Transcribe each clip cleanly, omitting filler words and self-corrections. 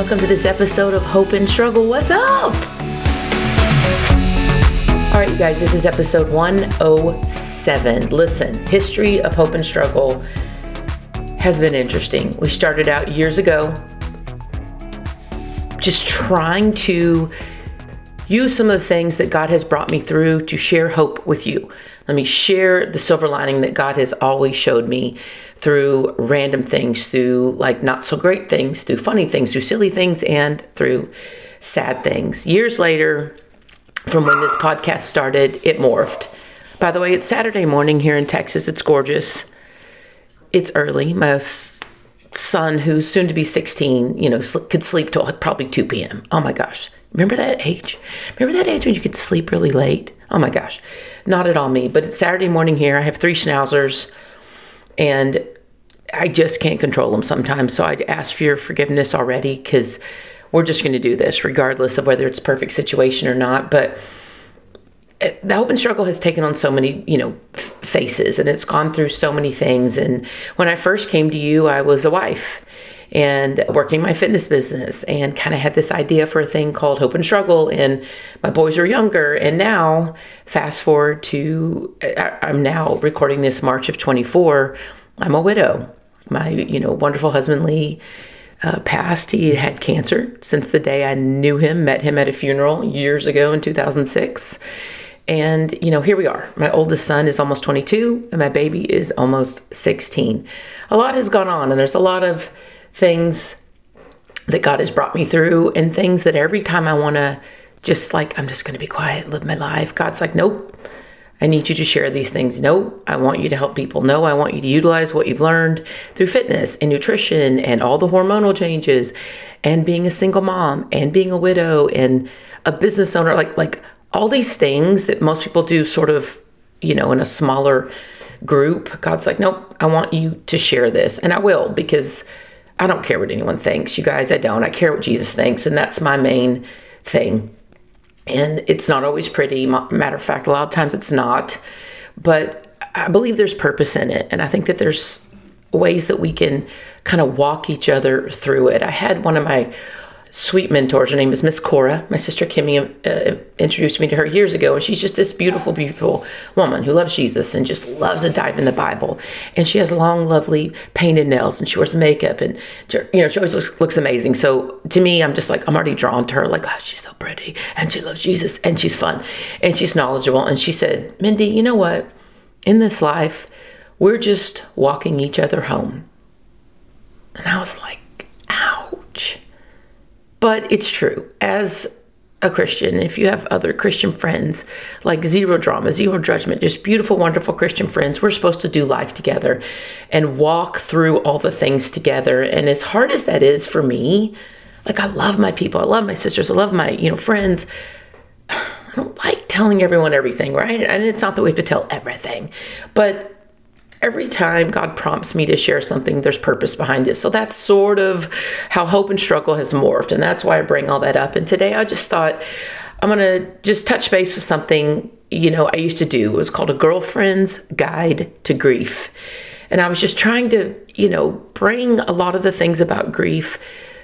welcome to this episode of Hope and Struggle. What's up? All right, you guys, this is episode 107. Listen, history of hope and struggle has been interesting. We started out years ago just trying to use some of the things that God has brought me through to share hope with you. Let me share the silver lining that God has always showed me through random things, through like not so great things, through funny things, through silly things, and through sad things. Years later, from when this podcast started, it morphed. By the way, it's Saturday morning here in Texas. It's gorgeous. It's early. My son, who's soon to be 16, could sleep till probably 2 p.m. Oh my gosh. Remember that age? Remember that age when you could sleep really late? Oh my gosh. Not at all me, but it's Saturday morning here. I have 3 schnauzers and I just can't control them sometimes. So I'd ask for your forgiveness already because we're just going to do this regardless of whether it's a perfect situation or not. But the hope and struggle has taken on so many, faces, and it's gone through so many things. And when I first came to you, I was a wife and working my fitness business and kind of had this idea for a thing called Hope and Struggle. And my boys are younger. And now fast forward to, I'm now recording this March of 24. I'm a widow. My, wonderful husband, Lee, passed. He had cancer since the day I knew him, met him at a funeral years ago in 2006. And, here we are. My oldest son is almost 22 and my baby is almost 16. A lot has gone on and there's a lot of things that God has brought me through and things that every time I want to I'm just going to be quiet, live my life. God's like, nope, I need you to share these things. No, I want you to help people. No, I want you to utilize what you've learned through fitness and nutrition and all the hormonal changes and being a single mom and being a widow and a business owner, like all these things that most people do sort of, in a smaller group. God's like, nope, I want you to share this. And I will, because I don't care what anyone thinks. You guys, I don't. I care what Jesus thinks. And that's my main thing. And it's not always pretty. Matter of fact, a lot of times it's not. But I believe there's purpose in it. And I think that there's ways that we can kind of walk each other through it. I had one of my sweet mentors. Her name is Miss Cora. My sister Kimmy introduced me to her years ago. And she's just this beautiful, beautiful woman who loves Jesus and just loves to dive in the Bible. And she has long, lovely painted nails and she wears makeup and, she always looks amazing. So to me, I'm just like, I'm already drawn to her. Like, oh, she's so pretty and she loves Jesus and she's fun and she's knowledgeable. And she said, Mindy, you know what? In this life, we're just walking each other home. And I was like, ouch. But it's true. As a Christian, if you have other Christian friends, like zero drama, zero judgment, just beautiful, wonderful Christian friends, we're supposed to do life together and walk through all the things together. And as hard as that is for me, like I love my people, I love my sisters, I love my, friends. I don't like telling everyone everything, right? And it's not that we have to tell everything, but every time God prompts me to share something, there's purpose behind it. So that's sort of how hope and struggle has morphed. And that's why I bring all that up. And today I just thought I'm going to just touch base with something, I used to do. It was called A Girlfriend's Guide to Grief. And I was just trying to, bring a lot of the things about grief,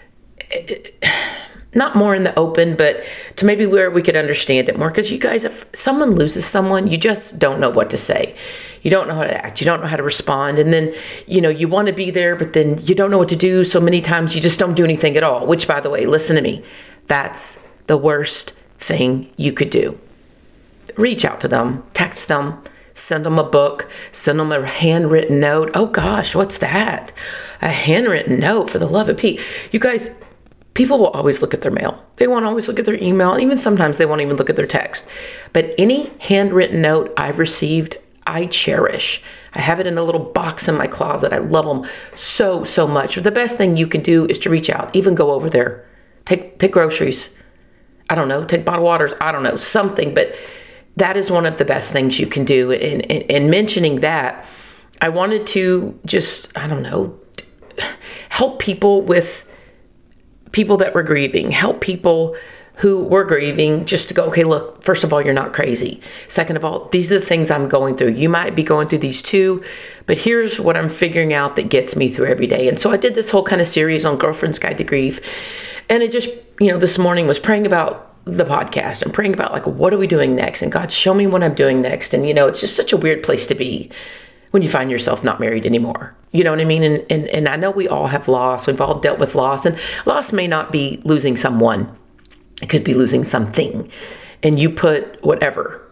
not more in the open, but to maybe where we could understand it more. Because you guys, if someone loses someone, you just don't know what to say. You don't know how to act. You don't know how to respond. And then, you want to be there, but then you don't know what to do. So many times you just don't do anything at all, which, by the way, listen to me. That's the worst thing you could do. Reach out to them, text them, send them a book, send them a handwritten note. Oh gosh, what's that? A handwritten note, for the love of Pete. You guys, people will always look at their mail. They won't always look at their email. And even sometimes they won't even look at their text. But any handwritten note I've received, I cherish. I have it in a little box in my closet. I love them so, so much. The best thing you can do is to reach out, even go over there, take groceries. I don't know, take bottled waters. I don't know, something, but that is one of the best things you can do. And mentioning that, I wanted to just, help people with people that were grieving, help people who were grieving, just to go, okay, look, first of all, you're not crazy. Second of all, these are the things I'm going through. You might be going through these too, but here's what I'm figuring out that gets me through every day. And so I did this whole kind of series on Girlfriend's Guide to Grief. And it just, this morning was praying about the podcast and praying about like, what are we doing next? And God, show me what I'm doing next. And, it's just such a weird place to be when you find yourself not married anymore. You know what I mean? And I know we all have loss. We've all dealt with loss, and loss may not be losing someone. It could be losing something. And you put whatever,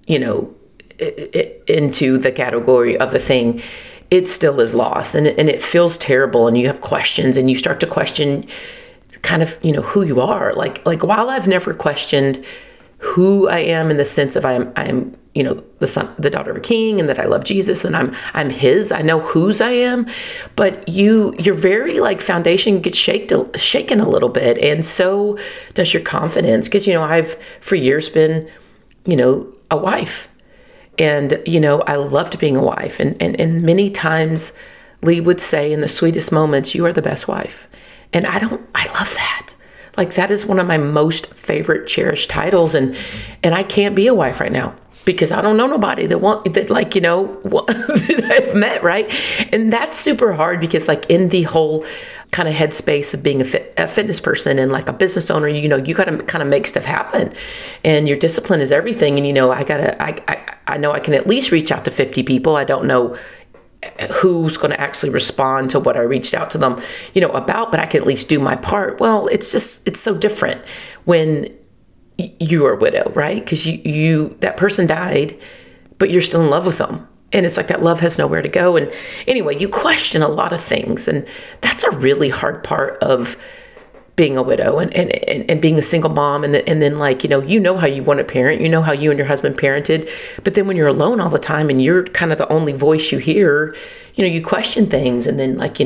into the category of the thing, it still is loss, and it feels terrible, and you have questions, and you start to question kind of, who you are. Like while I've never questioned who I am in the sense of I am, the daughter of a king, and that I love Jesus and I'm his, I know whose I am, but your very like foundation gets shaken a little bit. And so does your confidence. Cause I've for years been, a wife, and, I loved being a wife, and many times Lee would say in the sweetest moments, you are the best wife. And I love that. Like that is one of my most favorite cherished titles. And I can't be a wife right now because I don't know nobody that that I've met. Right. And that's super hard because like in the whole kind of headspace of being a fitness person and like a business owner, you got to kind of make stuff happen, and your discipline is everything. And, I know I can at least reach out to 50 people. I don't know who's going to actually respond to what I reached out to them, about, but I can at least do my part. Well, it's so different when you are a widow, right? Because that person died, but you're still in love with them. And it's like that love has nowhere to go. And anyway, you question a lot of things. And that's a really hard part of being a widow and being a single mom. And then like, how you want to parent, how you and your husband parented. But then when you're alone all the time and you're kind of the only voice you hear, you question things. And then like,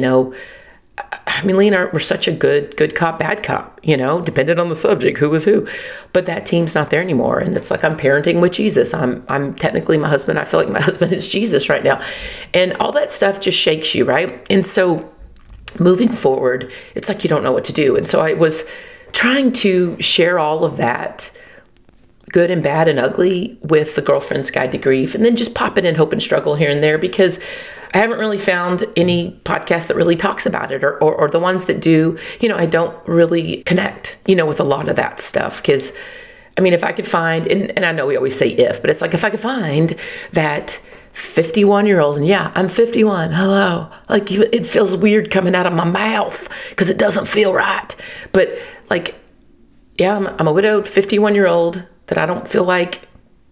Lee and I were such a good cop, bad cop, depended on the subject, who was who. But that team's not there anymore. And it's like I'm parenting with Jesus. I'm technically my husband. I feel like my husband is Jesus right now. And all that stuff just shakes you, right? And so moving forward, it's like you don't know what to do. And so I was trying to share all of that, good and bad and ugly, with the Girlfriend's Guide to Grief, and then just pop it in Hope and Struggle here and there, because I haven't really found any podcast that really talks about it, or the ones that do, I don't really connect, with a lot of that stuff. Because, if I could find, and I know we always say if, but it's like if I could find that 51-year-old, and yeah, I'm 51, hello, like it feels weird coming out of my mouth because it doesn't feel right. But like, yeah, I'm a widowed 51-year-old that I don't feel like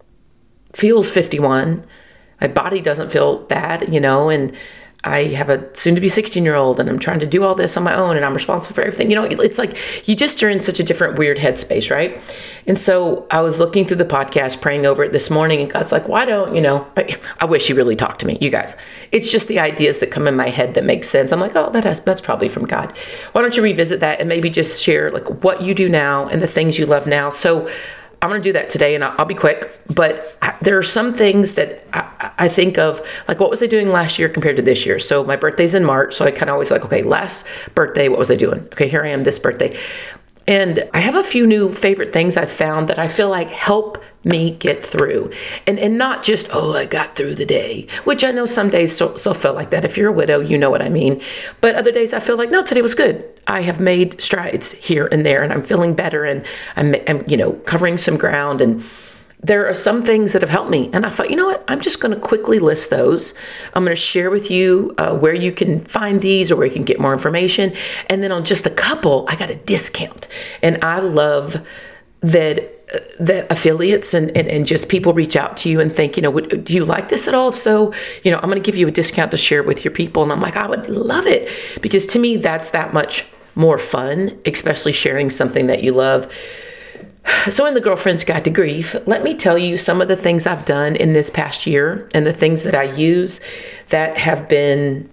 feels 51. My body doesn't feel that, and I have a soon-to-be 16-year-old, and I'm trying to do all this on my own, and I'm responsible for everything. It's like you just are in such a different, weird headspace, right? And so I was looking through the podcast, praying over it this morning, and God's like, why don't, I wish He really talked to me, you guys. It's just the ideas that come in my head that make sense. I'm like, oh, that's probably from God. Why don't you revisit that and maybe just share like what you do now and the things you love now? So I'm going to do that today, and I'll be quick, but there are some things that I think of, like what was I doing last year compared to this year? So my birthday's in March, so I kind of always like, okay, last birthday, what was I doing? Okay, here I am this birthday. And I have a few new favorite things I've found that I feel like help me get through. And not just, I got through the day, which I know some days so feel like that. If you're a widow, you know what I mean. But other days I feel like, no, today was good. I have made strides here and there, and I'm feeling better, and I'm covering some ground. And there are some things that have helped me. And I thought, you know what? I'm just going to quickly list those. I'm going to share with you where you can find these or where you can get more information. And then on just a couple, I got a discount. And I love that affiliates and just people reach out to you and think, do you like this at all? So, I'm going to give you a discount to share with your people. And I'm like, I would love it, because to me, that's that much more fun, especially sharing something that you love. So in the Girlfriend's Guide to Grief, let me tell you some of the things I've done in this past year and the things that I use that have been,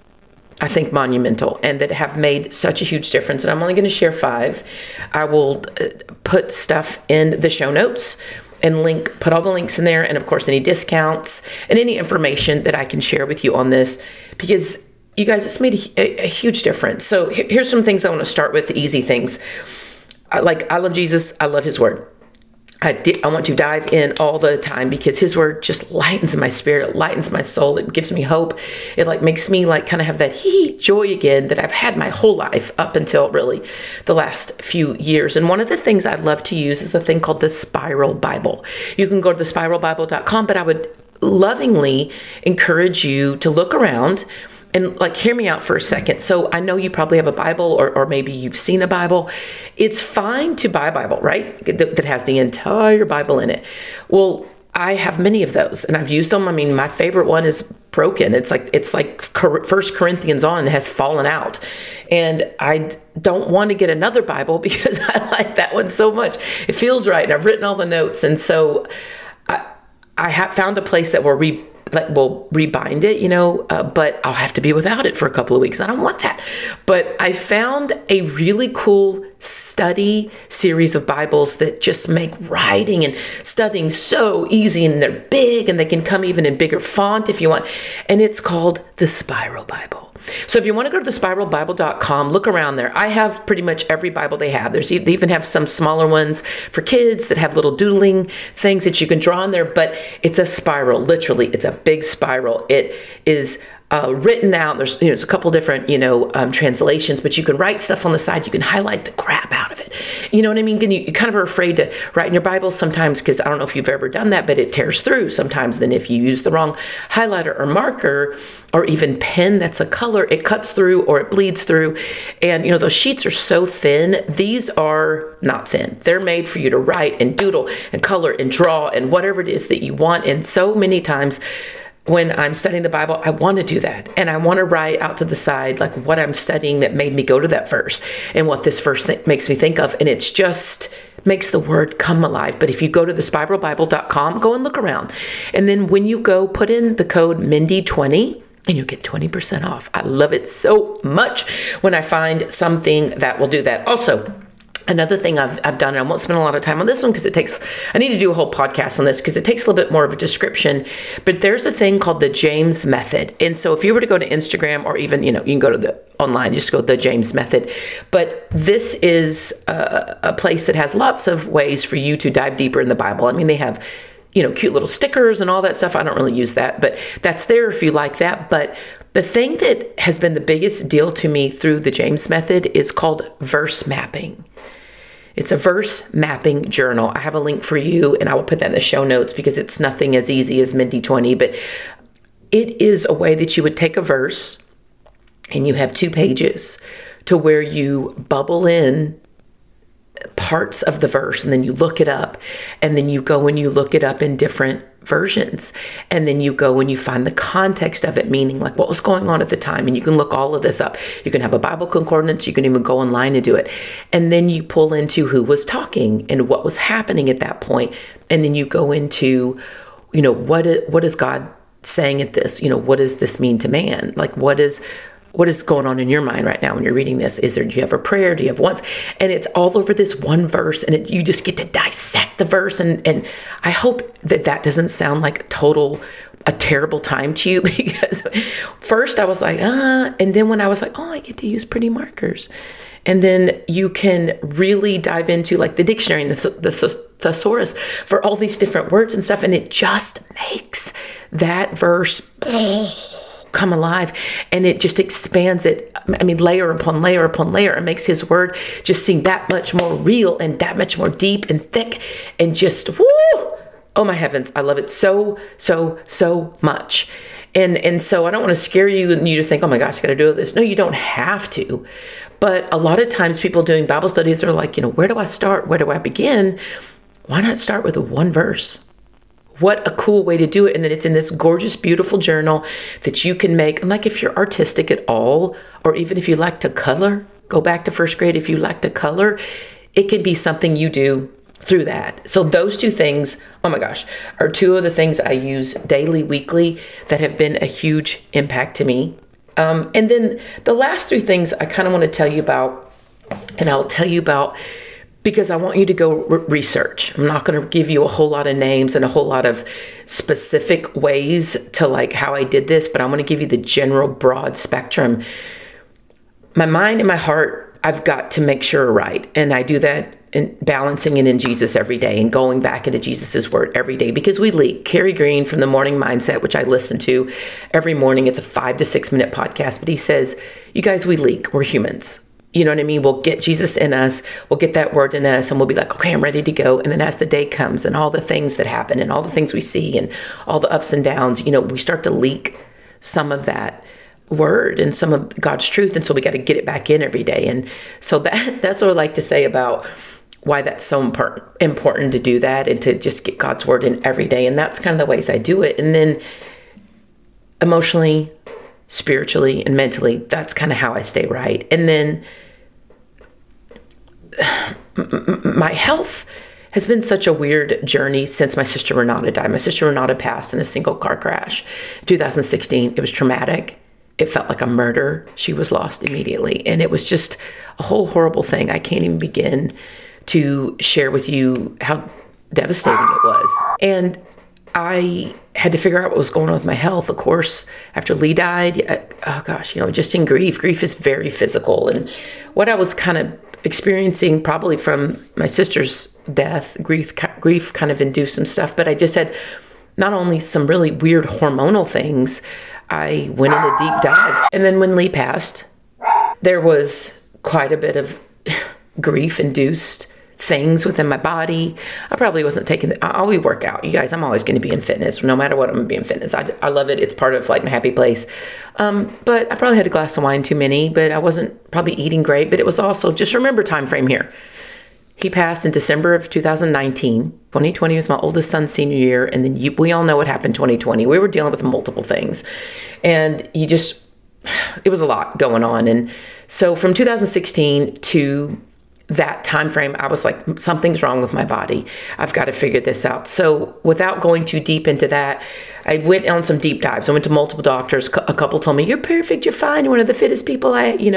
I think, monumental and that have made such a huge difference. And I'm only going to share 5. I will put stuff in the show notes and put all the links in there. And of course, any discounts and any information that I can share with you on this, because you guys, it's made a huge difference. So here's some things I want to start with, the easy things. I love Jesus. I love His Word. I want to dive in all the time because his word just lightens my spirit, it lightens my soul, it gives me hope. It like makes me like kind of have that joy again that I've had my whole life up until really the last few years. And one of the things I love to use is a thing called the Spiral Bible. You can go to thespiralbible.com, but I would lovingly encourage you to look around and like, hear me out for a second. So I know you probably have a Bible or maybe you've seen a Bible. It's fine to buy a Bible, right? That has the entire Bible in it. Well, I have many of those and I've used them. I mean, my favorite one is broken. It's like First Corinthians on has fallen out. And I don't want to get another Bible because I like that one so much. It feels right. And I've written all the notes. And so I have found a place that will rebind it, but I'll have to be without it for a couple of weeks. I don't want that. But I found a really cool study series of Bibles that just make writing and studying so easy, and they're big and they can come even in bigger font if you want. And it's called the Spiral Bible. So if you want to go to thespiralbible.com, look around there. I have pretty much every Bible they have. They even have some smaller ones for kids that have little doodling things that you can draw on there, but it's a spiral. Literally, it's a big spiral. It is written out. There's a couple different translations, but you can write stuff on the side. You can highlight the crap out of it. You know what I mean? And you kind of are afraid to write in your Bible sometimes because I don't know if you've ever done that, but it tears through sometimes. Then if you use the wrong highlighter or marker or even pen that's a color, it cuts through or it bleeds through. And those sheets are so thin. These are not thin. They're made for you to write and doodle and color and draw and whatever it is that you want. And so many times when I'm studying the Bible, I want to do that. And I want to write out to the side, like what I'm studying that made me go to that verse and what this verse makes me think of. And it's just makes the word come alive. But if you go to thespiralbible.com, go and look around. And then when you go, put in the code Mindy20 and you'll get 20% off. I love it so much when I find something that will do that. Also, another thing I've done, and I won't spend a lot of time on this one because I need to do a whole podcast on this because it takes a little bit more of a description, but there's a thing called the James Method. And so if you were to go to Instagram or even, you can go to the online, just go the James Method. But this is a place that has lots of ways for you to dive deeper in the Bible. I mean, they have, cute little stickers and all that stuff. I don't really use that, but that's there if you like that. But the thing that has been the biggest deal to me through the James Method is called verse mapping. It's a verse mapping journal. I have a link for you and I will put that in the show notes because it's nothing as easy as Mindy20, but it is a way that you would take a verse and you have 2 pages to where you bubble in parts of the verse and then you look it up and then you go and you look it up in different versions and then you go and you find the context of it, meaning like what was going on at the time, and you can look all of this up. You can have a Bible concordance, you can even go online and do it, and then you pull into who was talking and what was happening at that point, and then you go into what is God saying at this, what does this mean to man, like what is going on in your mind right now when you're reading this? Do you have a prayer? Do you have wants? And it's all over this one verse, and you just get to dissect the verse. And I hope that doesn't sound like a terrible time to you, because first I was like, and then when I was like, I get to use pretty markers. And then you can really dive into like the dictionary and the thesaurus for all these different words and stuff. And it just makes that verse come alive, and it just expands it. I mean, layer upon layer upon layer. It makes his word just seem that much more real and that much more deep and thick and just, woo! Oh my heavens. I love it so, so, so much. And so I don't want to scare you and you to think, oh my gosh, I got to do this. No, you don't have to. But a lot of times people doing Bible studies are like, where do I start? Where do I begin? Why not start with one verse? What a cool way to do it. And then it's in this gorgeous, beautiful journal that you can make. And like if you're artistic at all, or even if you like to color, go back to first grade. If you like to color, it can be something you do through that. So those 2 things, oh my gosh, are 2 of the things I use daily, weekly that have been a huge impact to me. And then the last 3 things I kind of want to tell you about, and I'll tell you about because I want you to go research. I'm not going to give you a whole lot of names and a whole lot of specific ways to like how I did this, but I want to give you the general broad spectrum. My mind and my heart, I've got to make sure are right. And I do that and balancing it in Jesus every day and going back into Jesus's word every day, because we leak. Kerry Green from the Morning Mindset, which I listen to every morning, it's a 5 to 6 minute podcast, but he says, you guys, we leak. We're humans. You know what I mean? We'll get Jesus in us, we'll get that word in us, and we'll be like, okay, I'm ready to go. And then as the day comes and all the things that happen and all the things we see and all the ups and downs, we start to leak some of that word and some of God's truth. And so we got to get it back in every day. And so that's what I like to say about why that's so important to do that and to just get God's word in every day. And that's kind of the ways I do it. And then emotionally, spiritually, and mentally, that's kind of how I stay right. And then my health has been such a weird journey since my sister Renata died. My sister Renata passed in a single car crash in 2016. It was traumatic. It felt like a murder. She was lost immediately. And it was just a whole horrible thing. I can't even begin to share with you how devastating it was. And I had to figure out what was going on with my health. Of course, after Lee died, just in grief. Grief is very physical. And what I was kind of experiencing probably from my sister's death, grief kind of induced some stuff, but I just had not only some really weird hormonal things, I went in a deep dive. And then when Lee passed, there was quite a bit of grief-induced things within my body. I probably wasn't I always work out. You guys, I'm always going to be in fitness. No matter what, I'm going to be in fitness. I love it. It's part of like my happy place. But I probably had a glass of wine too many, but I wasn't probably eating great. But it was also, just remember time frame here. He passed in December of 2019. 2020 was my oldest son's senior year. And then we all know what happened in 2020. We were dealing with multiple things. And it was a lot going on. And so from 2016 to that time frame, I was like, something's wrong with my body. I've got to figure this out. So without going too deep into that, I went on some deep dives. I went to multiple doctors. A couple told me, you're perfect, you're fine, you're one of the fittest people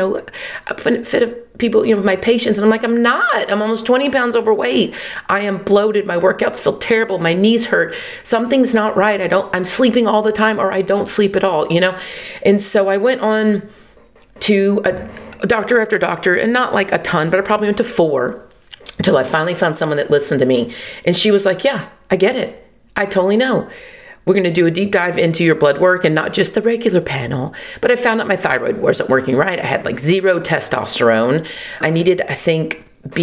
fit people, with my patients. And I'm like, I'm not. I'm almost 20 pounds overweight. I am bloated. My workouts feel terrible. My knees hurt. Something's not right. I'm sleeping all the time, or I don't sleep at all, And so I went on to doctor after doctor, and not like a ton, but I probably went to 4 until I finally found someone that listened to me. And she was like, yeah, I get it. I totally know. We're going to do a deep dive into your blood work and not just the regular panel. But I found out my thyroid wasn't working right. I had like 0 testosterone. I needed, I think,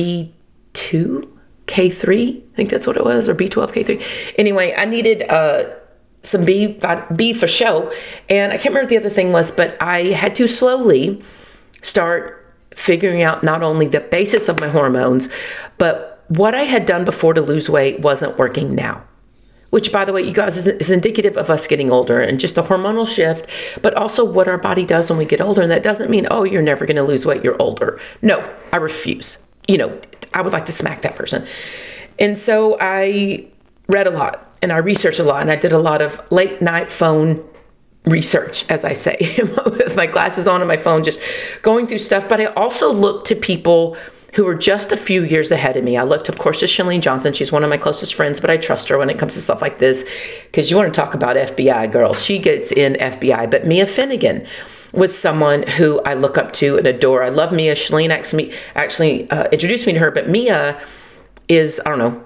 B2, K3. I think that's what it was, or B12, K3. Anyway, I needed some B for show. And I can't remember what the other thing was, but I had to slowly start figuring out not only the basis of my hormones, but what I had done before to lose weight wasn't working now. Which, by the way, you guys, is indicative of us getting older and just the hormonal shift, but also what our body does when we get older. And that doesn't mean, oh, you're never going to lose weight, you're older. No, I refuse. I would like to smack that person. And so I read a lot and I researched a lot, and I did a lot of late night phone research, as I say, with my glasses on and my phone, just going through stuff. But I also looked to people who were just a few years ahead of me. I looked, of course, to Chalene Johnson. She's one of my closest friends, but I trust her when it comes to stuff like this, because you want to talk about FBI, girl. She gets in FBI. But Mia Finnegan was someone who I look up to and adore. I love Mia. Chalene actually introduced me to her, but Mia is, I don't know,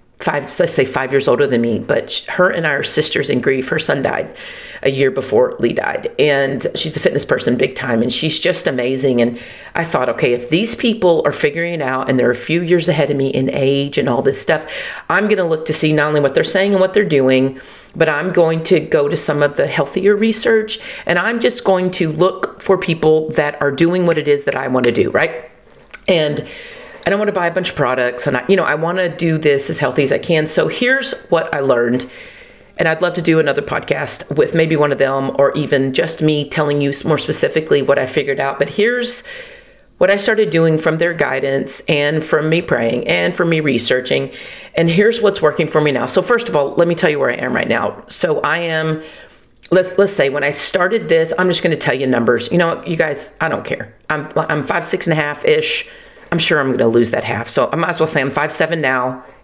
5 years older than me, but her and I are sisters in grief. Her son died a year before Lee died, and she's a fitness person big time, and she's just amazing. And I thought, okay, if these people are figuring it out and they're a few years ahead of me in age and all this stuff, I'm going to look to see not only what they're saying and what they're doing, but I'm going to go to some of the healthier research, and I'm just going to look for people that are doing what it is that I want to do, right? And I don't want to buy a bunch of products, and I want to do this as healthy as I can. So here's what I learned, and I'd love to do another podcast with maybe one of them, or even just me telling you more specifically what I figured out. But here's what I started doing from their guidance and from me praying and from me researching, and here's what's working for me now. So first of all, let me tell you where I am right now. So I am, let's say when I started this, I'm just going to tell you numbers. You guys, I don't care. I'm 5'6.5" ish. I'm sure I'm going to lose that half. So I might as well say I'm 5'7" now,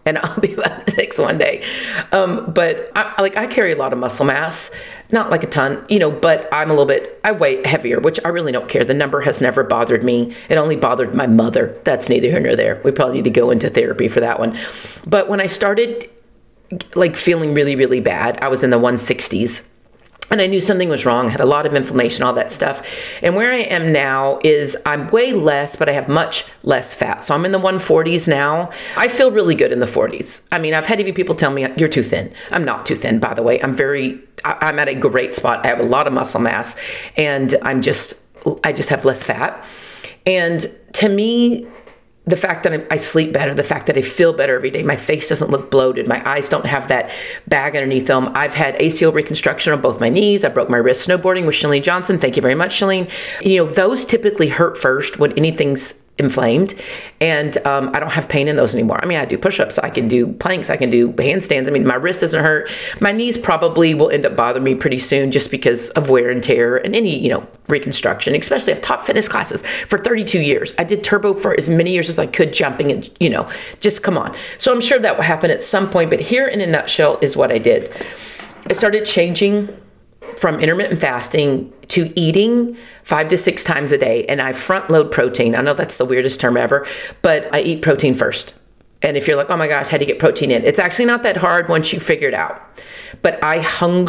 and I'll be about 6 one day. But I carry a lot of muscle mass, not like a ton, but I weigh heavier, which I really don't care. The number has never bothered me. It only bothered my mother. That's neither here nor there. We probably need to go into therapy for that one. But when I started feeling really, really bad, I was in the 160s. And I knew something was wrong, had a lot of inflammation, all that stuff. And where I am now is I'm way less, but I have much less fat. So I'm in the 140s now. I feel really good in the 40s. I mean, I've had even people tell me, you're too thin. I'm not too thin, by the way. I'm at a great spot. I have a lot of muscle mass, and I just have less fat. And to me, the fact that I sleep better, the fact that I feel better every day, my face doesn't look bloated, my eyes don't have that bag underneath them. I've had ACL reconstruction on both my knees. I broke my wrist snowboarding with Chalene Johnson. Thank you very much, Chalene. Those typically hurt first when anything's inflamed, and I don't have pain in those anymore. I mean, I do push-ups, I can do planks, I can do handstands. I mean, my wrist doesn't hurt. My knees probably will end up bothering me pretty soon just because of wear and tear and any, reconstruction, especially I've taught fitness classes for 32 years. I did turbo for as many years as I could, jumping and, just come on. So I'm sure that will happen at some point, but here in a nutshell is what I did. I started changing from intermittent fasting to eating 5 to 6 times a day. And I front load protein. I know that's the weirdest term ever, but I eat protein first. And if you're like, oh my gosh, how do you get protein in? It's actually not that hard once you figure it out. But I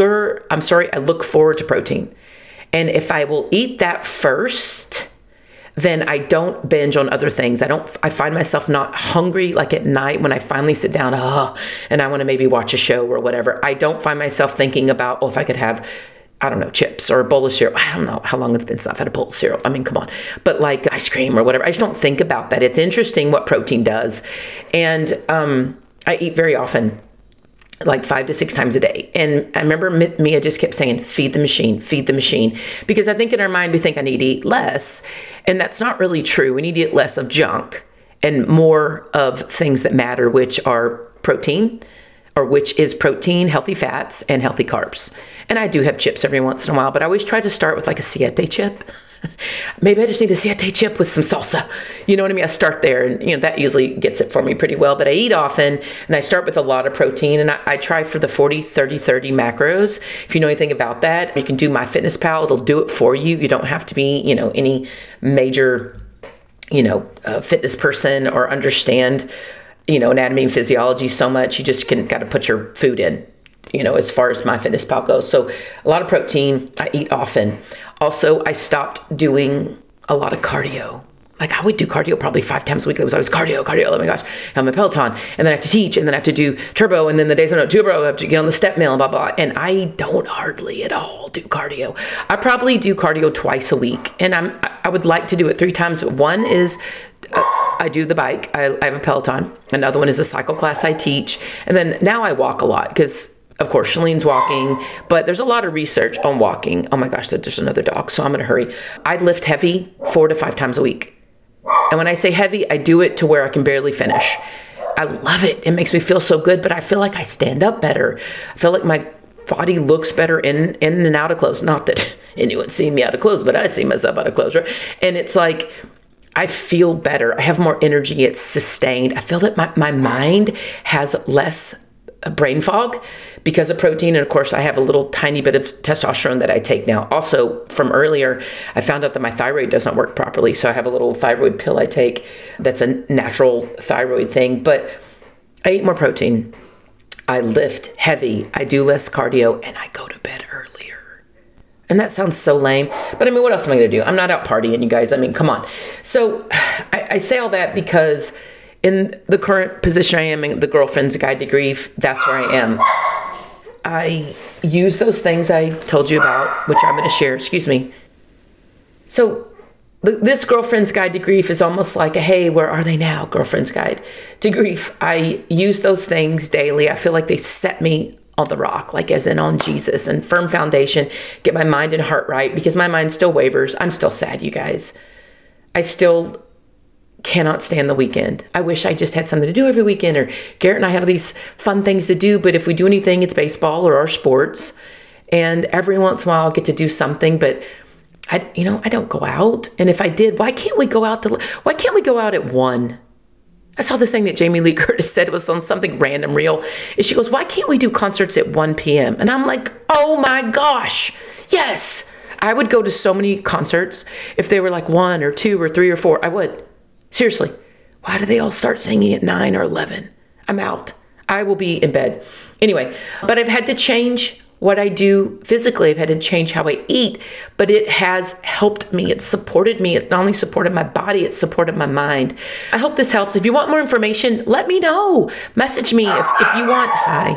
look forward to protein. And if I will eat that first, then I don't binge on other things. I find myself not hungry like at night when I finally sit down, and I want to maybe watch a show or whatever. I don't find myself thinking about, if I could have, chips or a bowl of cereal. I don't know how long it's been since I've had a bowl of cereal. I mean, come on. But like ice cream or whatever, I just don't think about that. It's interesting what protein does. And I eat very often, like 5 to 6 times a day. And I remember Mia just kept saying, feed the machine, because I think in our mind, we think I need to eat less. And that's not really true. We need to eat less of junk and more of things that matter, which are protein, which is protein, healthy fats, and healthy carbs. And I do have chips every once in a while, but I always try to start with like a Siete chip. Maybe I just need a Siete chip with some salsa. You know what I mean? I start there, and that usually gets it for me pretty well. But I eat often, and I start with a lot of protein, and I try for the 40-30-30 macros. If you know anything about that, you can do MyFitnessPal. It'll do it for you. You don't have to be, any major, fitness person or understand, anatomy and physiology so much. You just got to put your food in, as far as MyFitnessPal goes. So a lot of protein. I eat often. Also, I stopped doing a lot of cardio. Like I would do cardio probably 5 times a week. It was always cardio. Oh my gosh. I'm a Peloton. And then I have to teach, and then I have to do turbo. And then the days I don't do turbo, I have to get on the step mill and blah, blah. And I don't hardly at all do cardio. I probably do cardio twice a week. And I would like to do it 3 times. One is I do the bike. I have a Peloton. Another one is a cycle class I teach. And then now I walk a lot because, of course, Shalene's walking, but there's a lot of research on walking. Oh my gosh, there's another dog, so I'm going to hurry. I lift heavy 4 to 5 times a week. And when I say heavy, I do it to where I can barely finish. I love it. It makes me feel so good, but I feel like I stand up better. I feel like my body looks better in and out of clothes. Not that anyone's seeing me out of clothes, but I see myself out of clothes, right? And it's like, I feel better. I have more energy. It's sustained. I feel that my mind has less brain fog because of protein. And of course, I have a little tiny bit of testosterone that I take now. Also, from earlier, I found out that my thyroid doesn't work properly. So I have a little thyroid pill I take that's a natural thyroid thing. But I eat more protein. I lift heavy. I do less cardio. And I go to bed earlier. And that sounds so lame. But I mean, what else am I going to do? I'm not out partying, you guys. I mean, come on. So I say all that because in the current position I am in, the Girlfriend's Guide to Grief, that's where I am. I use those things I told you about, which I'm going to share. So this Girlfriend's Guide to Grief is almost like a, hey, where are they now? Girlfriend's Guide to Grief. I use those things daily. I feel like they set me on the rock, like as in on Jesus, and firm foundation, get my mind and heart right, because my mind still wavers. I'm still sad, you guys. I still cannot stand the weekend. I wish I just had something to do every weekend, or Garrett and I have these fun things to do, but if we do anything, it's baseball or our sports. And every once in a while I'll get to do something, but I don't go out. And if I did, why can't we go out at 1? I saw this thing that Jamie Lee Curtis said. It was on something random reel. And she goes, why can't we do concerts at 1 p.m.? And I'm like, oh my gosh, yes. I would go to so many concerts. If they were like 1 or 2 or 3 or 4, I would. Seriously. Why do they all start singing at 9 or 11? I'm out. I will be in bed. Anyway, but I've had to change what I do physically. I've had to change how I eat, but it has helped me. It's supported me. It not only supported my body, it supported my mind. I hope this helps. If you want more information, let me know. Message me if you want. Hi.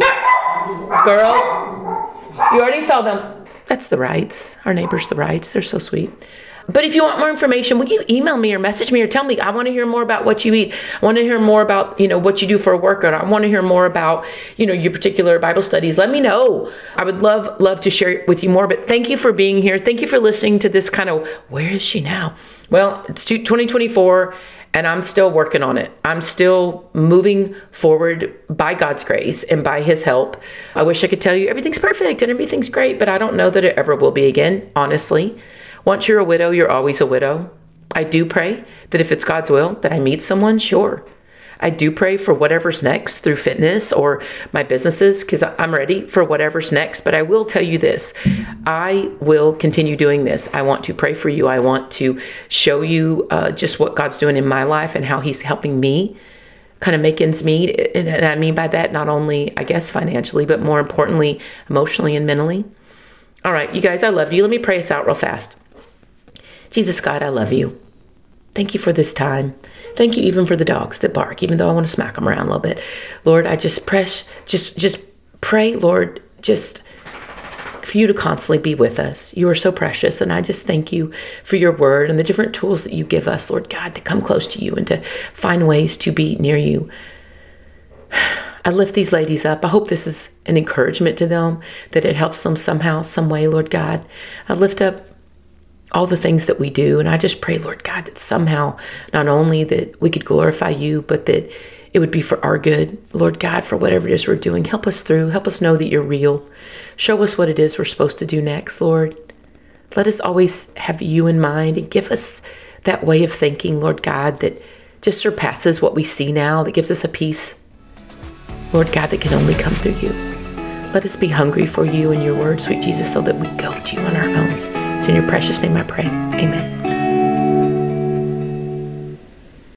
Girls, you already saw them. That's the Wrights. Our neighbors, the Wrights. They're so sweet. But if you want more information, will you email me or message me or tell me, I want to hear more about what you eat. I want to hear more about, what you do for a workout. I want to hear more about, your particular Bible studies. Let me know. I would love to share with you more. But thank you for being here. Thank you for listening to this kind of, where is she now? Well, it's 2024 and I'm still working on it. I'm still moving forward by God's grace and by his help. I wish I could tell you everything's perfect and everything's great, but I don't know that it ever will be again, honestly. Once you're a widow, you're always a widow. I do pray that if it's God's will that I meet someone, sure. I do pray for whatever's next through fitness or my businesses because I'm ready for whatever's next. But I will tell you this, I will continue doing this. I want to pray for you. I want to show you just what God's doing in my life and how he's helping me kind of make ends meet. And I mean by that, not only, I guess, financially, but more importantly, emotionally and mentally. All right, you guys, I love you. Let me pray us out real fast. Jesus, God, I love you. Thank you for this time. Thank you even for the dogs that bark, even though I want to smack them around a little bit. Lord, I just pray, Lord, just for you to constantly be with us. You are so precious. And I just thank you for your word and the different tools that you give us, Lord God, to come close to you and to find ways to be near you. I lift these ladies up. I hope this is an encouragement to them, that it helps them somehow, some way, Lord God. I lift up all the things that we do. And I just pray, Lord God, that somehow, not only that we could glorify you, but that it would be for our good. Lord God, for whatever it is we're doing, help us through. Help us know that you're real. Show us what it is we're supposed to do next, Lord. Let us always have you in mind and give us that way of thinking, Lord God, that just surpasses what we see now, that gives us a peace, Lord God, that can only come through you. Let us be hungry for you and your word, sweet Jesus, so that we go to you on our own. It's in your precious name I pray. Amen.